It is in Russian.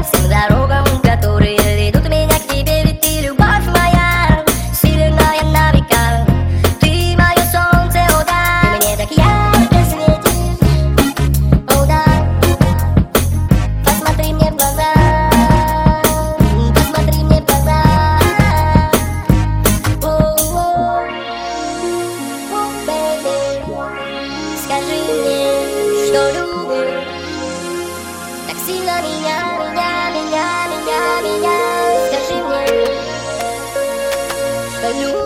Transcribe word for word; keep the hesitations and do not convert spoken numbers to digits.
всем дорогам, которые ведут меня к тебе, ведь ты любовь моя, сильная на века. Ты мое солнце, о да, ты мне так ярко светишь, о да. Посмотри мне в глаза, посмотри мне в глаза. О-о-о, baby, скажи мне, что любишь так сильно меня, меня, меня, меня, меня. Скажи мне, что любишь.